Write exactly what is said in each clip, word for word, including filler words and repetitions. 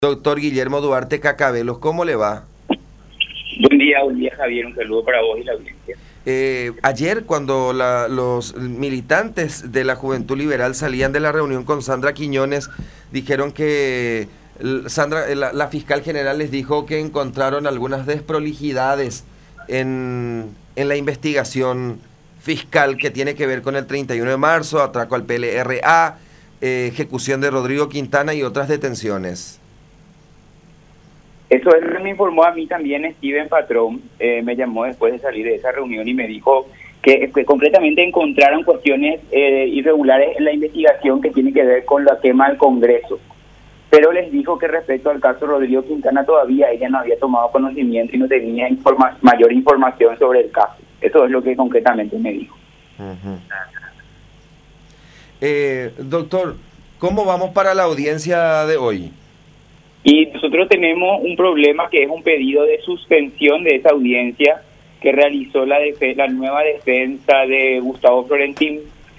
Doctor Guillermo Duarte Cacabelos, ¿cómo le va? Buen día, buen día Javier, un saludo para vos y la audiencia. Eh, ayer cuando la, los militantes de la Juventud Liberal salían de la reunión con Sandra Quiñones, dijeron que Sandra, la, la fiscal general les dijo que encontraron algunas desprolijidades en, en la investigación fiscal que tiene que ver con el treinta y uno de marzo, atraco al P L R A, eh, ejecución de Rodrigo Quintana y otras detenciones. Eso es lo que me informó a mí también Steven Patrón, eh, me llamó después de salir de esa reunión y me dijo que, que concretamente encontraron cuestiones eh, irregulares en la investigación que tiene que ver con la quema del Congreso. Pero les dijo que respecto al caso Rodrigo Quintana todavía ella no había tomado conocimiento y no tenía informa mayor información sobre el caso. Eso es lo que concretamente me dijo. Uh-huh. eh, doctor, ¿cómo vamos para la audiencia de hoy? Y nosotros tenemos un problema que es un pedido de suspensión de esa audiencia que realizó la, la nueva defensa de Gustavo Florentín,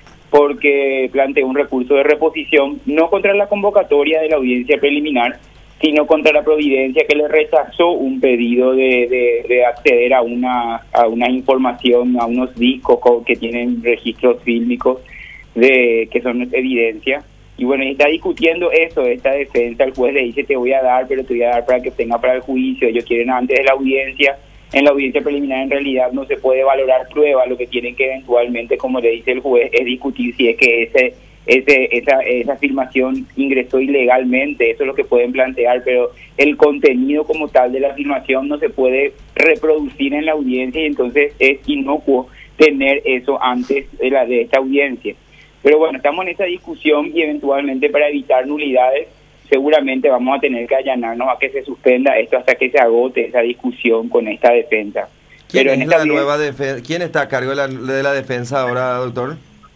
porque planteó un recurso de reposición no contra la convocatoria de la audiencia preliminar, sino contra la providencia que le rechazó un pedido de, de, de acceder a una, a una información, a unos discos que tienen registros fílmicos de que son evidencia. Y bueno, está discutiendo eso, esta defensa. El juez le dice, te voy a dar, pero te voy a dar para que tenga para el juicio. Ellos quieren antes de la audiencia. En la audiencia preliminar en realidad no se puede valorar prueba. Lo que tienen que eventualmente, como le dice el juez, es discutir si es que ese, ese, esa, esa afirmación ingresó ilegalmente. Eso es lo que pueden plantear, pero el contenido como tal de la afirmación no se puede reproducir en la audiencia y entonces es inocuo tener eso antes de, la, de esta audiencia. Pero bueno, estamos en esa discusión y eventualmente para evitar nulidades seguramente vamos a tener que allanarnos a que se suspenda esto hasta que se agote esa discusión con esta defensa. ¿Quién, Pero es en esta la audiencia, nueva defen- ¿Quién está a cargo de la, de la defensa ahora, doctor?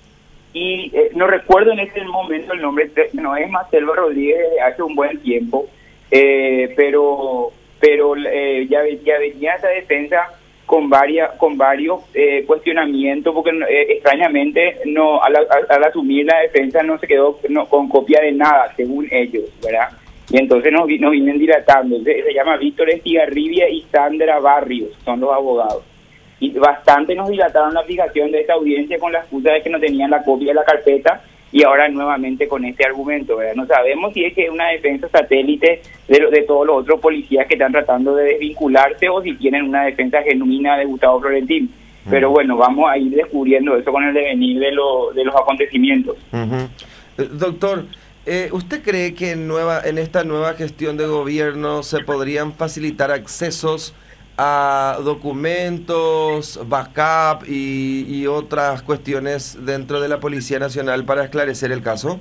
Y eh, no recuerdo en este momento el nombre, no es Marcelo Rodríguez de hace un buen tiempo, eh, pero pero eh, ya, ya venía esa defensa con varias con varios eh, cuestionamientos, porque eh, extrañamente no al, al, al asumir la defensa no se quedó no, con copia de nada, según ellos, ¿verdad? Y entonces nos, nos vienen dilatando. Se, se llama Víctor Estigarribia y Sandra Barrios, son los abogados. Y bastante nos dilataron la aplicación de esta audiencia con la excusa de que no tenían la copia de la carpeta y ahora nuevamente con este argumento, ¿verdad? No sabemos si es que es una defensa satélite de, lo, de todos los otros policías que están tratando de desvincularse o si tienen una defensa genuina de Gustavo Florentín. Uh-huh. Pero bueno, vamos a ir descubriendo eso con el devenir de, lo, de los acontecimientos. Uh-huh. eh, Doctor, eh, ¿usted cree que en, nueva, en esta nueva gestión de gobierno se podrían facilitar accesos a documentos, backup y, y otras cuestiones dentro de la Policía Nacional para esclarecer el caso?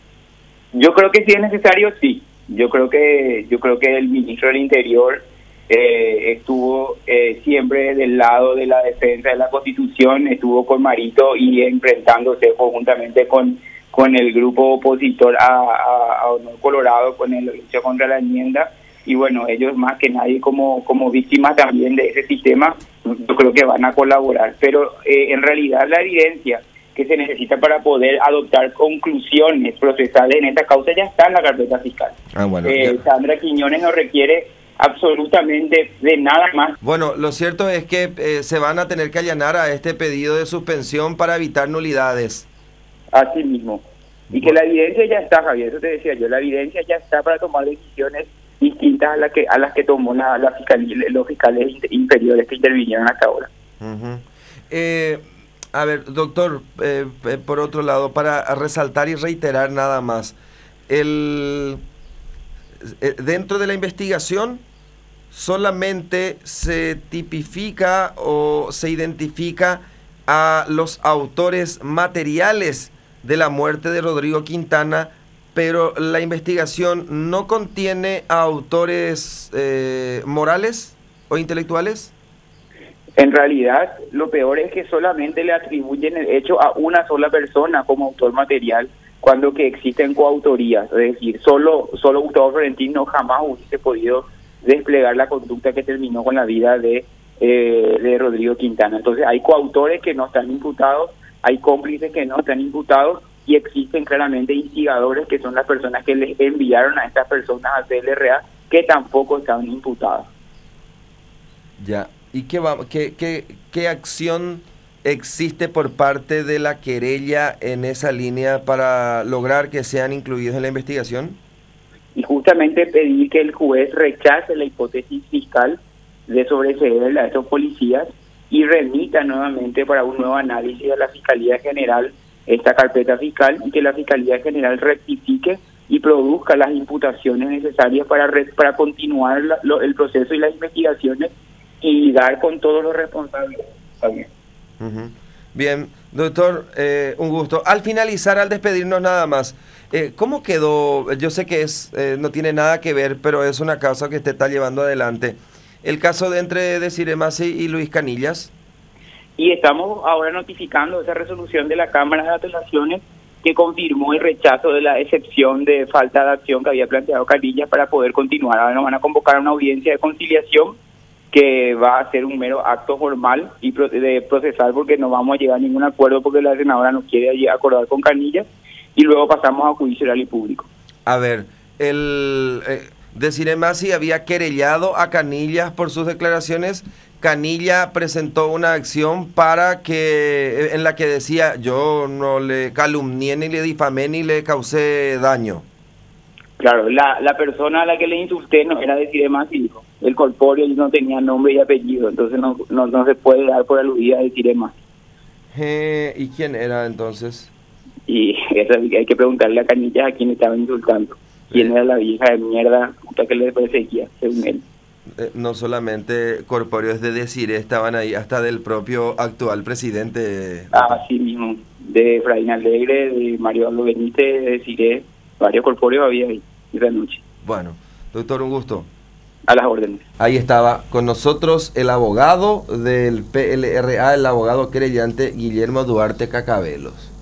Yo creo que si es necesario, sí. Yo creo que yo creo que el ministro del Interior eh, estuvo eh, siempre del lado de la defensa de la Constitución, estuvo con Marito y enfrentándose conjuntamente con con el grupo opositor a, a, a Honor Colorado con el lucha contra la enmienda. Y bueno, ellos más que nadie como como víctimas también de ese sistema, yo creo que van a colaborar. Pero eh, en realidad la evidencia que se necesita para poder adoptar conclusiones procesales en esta causa ya está en la carpeta fiscal. Ah, bueno, eh, Sandra Quiñones no requiere absolutamente de nada más. Bueno, lo cierto es que eh, se van a tener que allanar a este pedido de suspensión para evitar nulidades. Así mismo. Y que la evidencia ya está, Javier, eso te decía yo, la evidencia ya está para tomar decisiones distintas a las que a las que tomó la, la fiscalía, los fiscales inferiores que intervinieron hasta ahora. Uh-huh. eh, a ver, doctor, eh, eh, por otro lado, para resaltar y reiterar nada más, el eh, dentro de la investigación solamente se tipifica o se identifica a los autores materiales de la muerte de Rodrigo Quintana, pero la investigación no contiene a autores eh, morales o intelectuales. En realidad, lo peor es que solamente le atribuyen el hecho a una sola persona como autor material, cuando que existen coautorías. Es decir, solo solo Gustavo Florentín no jamás hubiese podido desplegar la conducta que terminó con la vida de, eh, de Rodrigo Quintana. Entonces, hay coautores que no están imputados, hay cómplices que no están imputados, y existen claramente instigadores, que son las personas que les enviaron a estas personas a C L R A, que tampoco estaban imputadas. Ya, ¿y qué, va, qué, qué, qué acción existe por parte de la querella en esa línea para lograr que sean incluidos en la investigación? Y justamente pedir que el juez rechace la hipótesis fiscal de sobreseer a estos policías y remita nuevamente para un nuevo análisis a la Fiscalía General esta carpeta fiscal, y que la Fiscalía General rectifique y produzca las imputaciones necesarias para, re, para continuar la, lo, el proceso y las investigaciones y dar con todos los responsables también. Uh-huh. Bien, doctor, eh, un gusto. Al finalizar, al despedirnos nada más, eh, ¿cómo quedó? Yo sé que es eh, no tiene nada que ver, pero es una causa que usted está llevando adelante. El caso de entre Desiree Masi y Luis Canillas. Y estamos ahora notificando esa resolución de la Cámara de Apelaciones que confirmó el rechazo de la excepción de falta de acción que había planteado Canillas para poder continuar. Ahora nos van a convocar a una audiencia de conciliación que va a ser un mero acto formal y de procesar, porque no vamos a llegar a ningún acuerdo porque la senadora no quiere acordar con Canillas, y luego pasamos a juicio oral y público. A ver, el eh, Desiree Masi había querellado a Canillas por sus declaraciones. Canilla presentó una acción para que en la que decía: yo no le calumnié, ni le difamé, ni le causé daño. Claro, la, la persona a la que le insulté no era Desiree Masi, dijo. El corpóreo no tenía nombre y apellido, entonces no, no, no se puede dar por aludida a Desiree Masi. Eh, ¿Y quién era entonces? Y eso hay que preguntarle a Canillas a quién estaba insultando. ¿Quién eh. era la vieja de mierda puta que le perseguía, según él? Eh, no solamente corpóreos de Desiree estaban ahí, hasta del propio actual presidente. Ah, sí mismo, de Efraín Alegre, de Mario Aldo Benítez, de Desiree, varios corpóreos había ahí esa noche. Bueno, doctor, un gusto. A las órdenes. Ahí estaba con nosotros el abogado del P L R A, el abogado querellante Guillermo Duarte Cacabelos.